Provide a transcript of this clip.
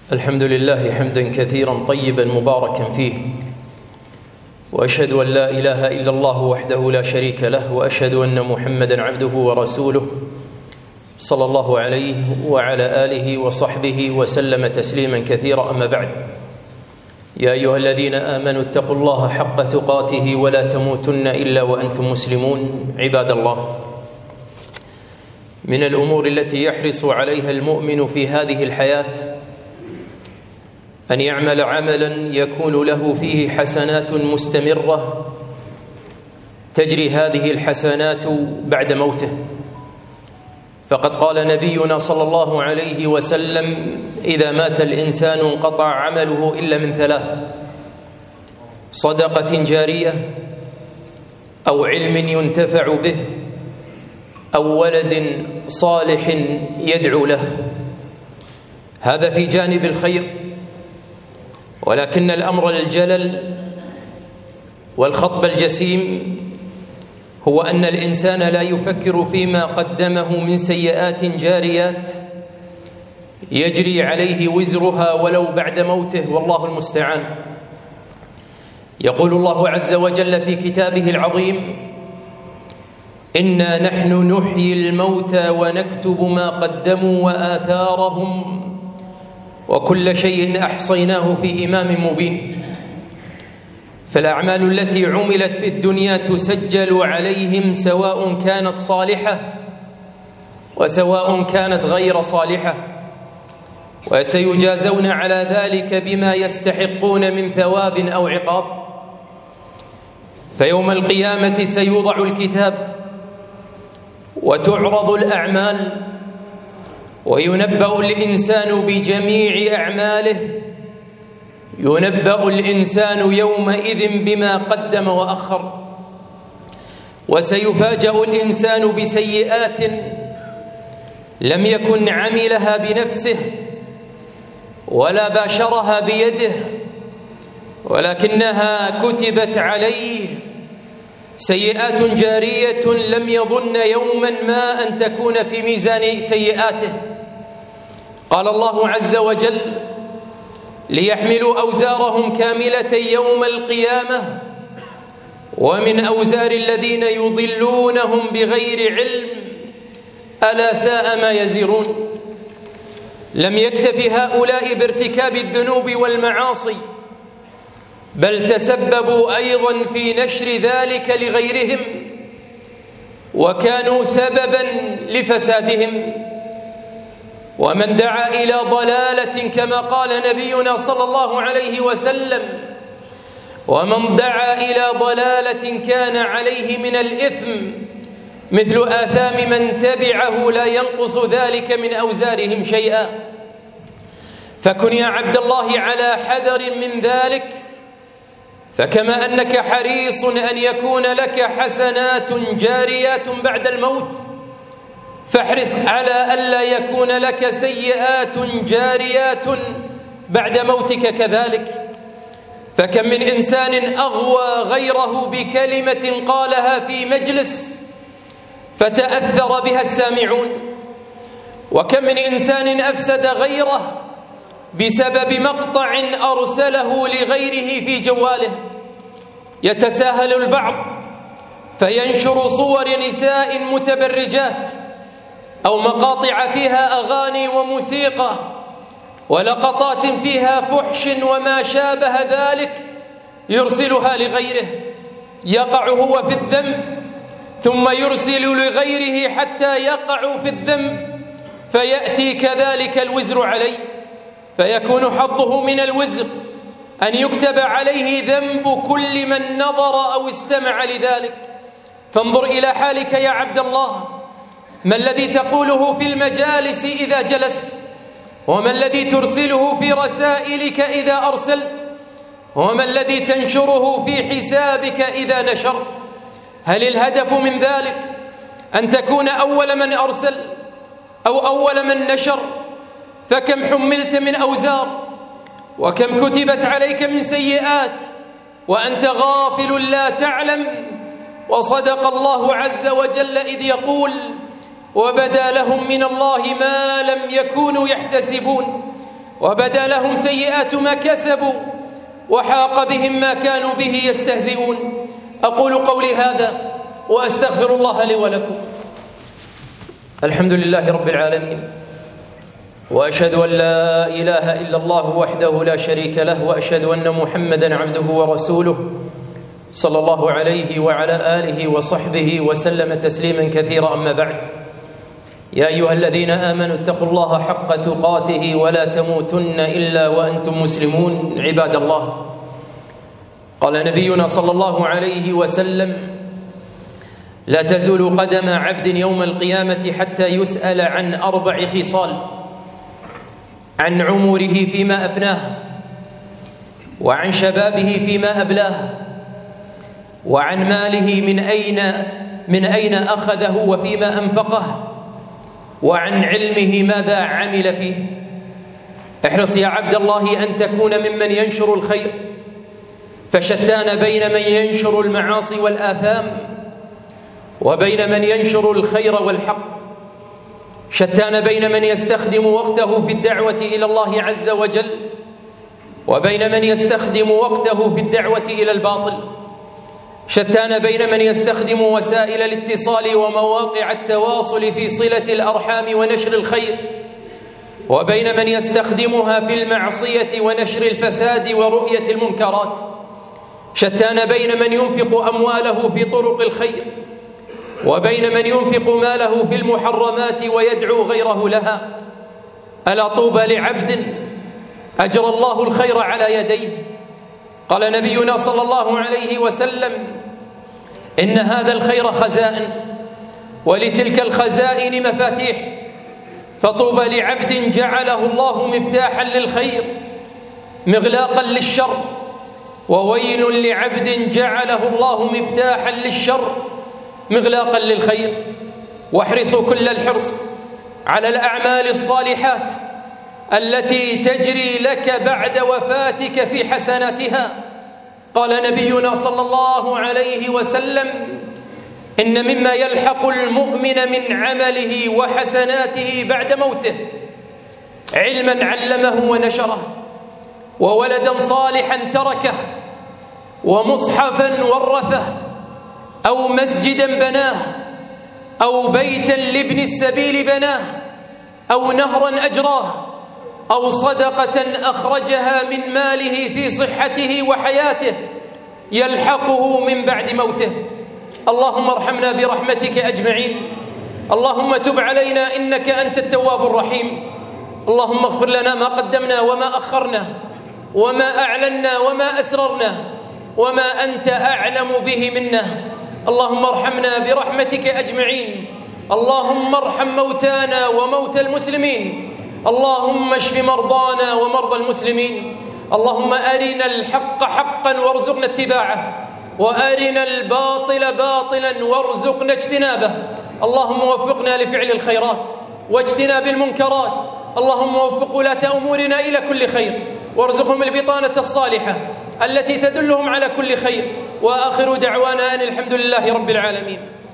الحمد لله حمدا كثيرا طيبا مباركا فيه، وأشهد أن لا إله إلا الله وحده لا شريك له، وأشهد أن محمدا عبده ورسوله صلى الله عليه وعلى آله وصحبه وسلم تسليما كثيرا. أما بعد، يا أيها الذين آمنوا اتقوا الله حق تقاته ولا تموتن إلا وأنتم مسلمون. عباد الله، من الأمور التي يحرص عليها المؤمن في هذه الحياة أن يعمل عملا يكون له فيه حسنات مستمرة تجري هذه الحسنات بعد موته. فقد قال نبينا صلى الله عليه وسلم: إذا مات الإنسان انقطع عمله إلا من ثلاث: صدقة جارية، أو علم ينتفع به، أو ولد صالح يدعو له. هذا في جانب الخير، ولكن الأمر الجلل والخطب الجسيم هو أن الإنسان لا يفكر فيما قدمه من سيئات جاريات يجري عليه وزرها ولو بعد موته، والله المستعان. يقول الله عز وجل في كتابه العظيم: إنا نحن نحيي الموتى ونكتب ما قدموا وآثارهم وكل شيء أحصيناه في إمام مبين. فالأعمال التي عملت في الدنيا تسجل عليهم، سواء كانت صالحة وسواء كانت غير صالحة، وسيجازون على ذلك بما يستحقون من ثواب أو عقاب. فيوم القيامة سيوضع الكتاب وتعرض الأعمال، وينبأ الإنسان بجميع أعماله، ينبأ الإنسان يومئذ بما قدم وأخر. وسيفاجأ الإنسان بسيئات لم يكن عملها بنفسه ولا باشرها بيده، ولكنها كتبت عليه، سيئات جارية لم يظن يوما ما أن تكون في ميزان سيئاته. قال الله عز وجل: ليحملوا أوزارهم كاملة يوم القيامة ومن أوزار الذين يضلونهم بغير علم ألا ساء ما يزرون. لم يكتف هؤلاء بارتكاب الذنوب والمعاصي، بل تسببوا أيضا في نشر ذلك لغيرهم، وكانوا سببا لفسادهم. ومن دعا إلى ضلالة كما قال نبينا صلى الله عليه وسلم: ومن دعا إلى ضلالة كان عليه من الإثم مثل آثام من تبعه لا ينقص ذلك من أوزارهم شيئا. فكن يا عبد الله على حذر من ذلك، فكما أنك حريص أن يكون لك حسنات جاريات بعد الموت، فاحرص على ألا يكون لك سيئات جاريات بعد موتك كذلك. فكم من إنسان أغوى غيره بكلمة قالها في مجلس فتأثر بها السامعون، وكم من إنسان أفسد غيره بسبب مقطع أرسله لغيره في جواله. يتساهل البعض فينشر صور نساء متبرجات أو مقاطع فيها أغاني وموسيقى ولقطات فيها فحش وما شابه ذلك، يرسلها لغيره، يقع هو في الذنب ثم يرسل لغيره حتى يقع في الذنب، فيأتي كذلك الوزر عليه، فيكون حظه من الوزر أن يكتب عليه ذنب كل من نظر أو استمع لذلك. فانظر إلى حالك يا عبد الله، ما الذي تقوله في المجالس إذا جلست؟ وما الذي ترسله في رسائلك إذا أرسلت؟ وما الذي تنشره في حسابك إذا نشرت؟ هل الهدف من ذلك أن تكون أول من أرسل أو أول من نشر؟ فكم حملت من أوزار، وكم كتبت عليك من سيئات وأنت غافل لا تعلم. وصدق الله عز وجل إذ يقول: وبدا لهم من الله ما لم يكونوا يحتسبون. وبدا لهم سيئات ما كسبوا وحاق بهم ما كانوا به يستهزئون. أقول قولي هذا وأستغفر الله لي ولكم. الحمد لله رب العالمين، وأشهد أن لا إله إلا الله وحده لا شريك له، وأشهد أن محمدا عبده ورسوله صلى الله عليه وعلى آله وصحبه وسلم تسليما كثيرا. أما بعد، يا أيها الذين آمنوا اتقوا الله حق تقاته ولا تموتن إلا وأنتم مسلمون. عباد الله، قال نبينا صلى الله عليه وسلم: لا تزول قدم عبد يوم القيامة حتى يسأل عن 4 خصال: عن عمره فيما أفناه، وعن شبابه فيما أبلاه، وعن ماله من أين أخذه وفيما أنفقه، وعن علمه ماذا عمل فيه. احرص يا عبد الله أن تكون ممن ينشر الخير، فشتان بين من ينشر المعاصي والآثام وبين من ينشر الخير والحق. شتان بين من يستخدم وقته في الدعوة إلى الله عز وجل وبين من يستخدم وقته في الدعوة إلى الباطل. شتان بين من يستخدم وسائل الاتصال ومواقع التواصل في صلة الأرحام ونشر الخير، وبين من يستخدمها في المعصية ونشر الفساد ورؤية المنكرات. شتان بين من ينفق أمواله في طرق الخير وبين من ينفق ماله في المحرمات ويدعو غيره لها. ألا طوبى لعبد أجرى الله الخير على يديه. قال نبينا صلى الله عليه وسلم: إن هذا الخير خزائن، ولتلك الخزائن مفاتيح، فطوبى لعبد جعله الله مفتاحا للخير مغلاقا للشر، وويل لعبد جعله الله مفتاحا للشر مغلاقا للخير. واحرصوا كل الحرص على الأعمال الصالحات التي تجري لك بعد وفاتك في حسناتها. قال نبينا صلى الله عليه وسلم: إن مما يلحق المؤمن من عمله وحسناته بعد موته علما علمه ونشره، وولدا صالحا تركه، ومصحفا ورثه، أو مسجدا بناه، أو بيتا لابن السبيل بناه، أو نهرا أجراه، أو صدقة أخرجها من ماله في صحته وحياته يلحقه من بعد موته. اللهم ارحمنا برحمتك أجمعين. اللهم تب علينا إنك أنت التواب الرحيم. اللهم اغفر لنا ما قدمنا وما أخرنا وما أعلنا وما أسررنا وما أنت أعلم به منا. اللهم ارحمنا برحمتك أجمعين. اللهم ارحم موتانا وموتى المسلمين. اللهم اشف مرضانا ومرضى المسلمين. اللهم أرنا الحق حقا وارزقنا اتباعه، وأرنا الباطل باطلا وارزقنا اجتنابه. اللهم وفقنا لفعل الخيرات واجتناب المنكرات. اللهم وفق ولاة أمورنا إلى كل خير، وارزقهم البطانة الصالحة التي تدلهم على كل خير. وآخر دعوانا أن الحمد لله رب العالمين.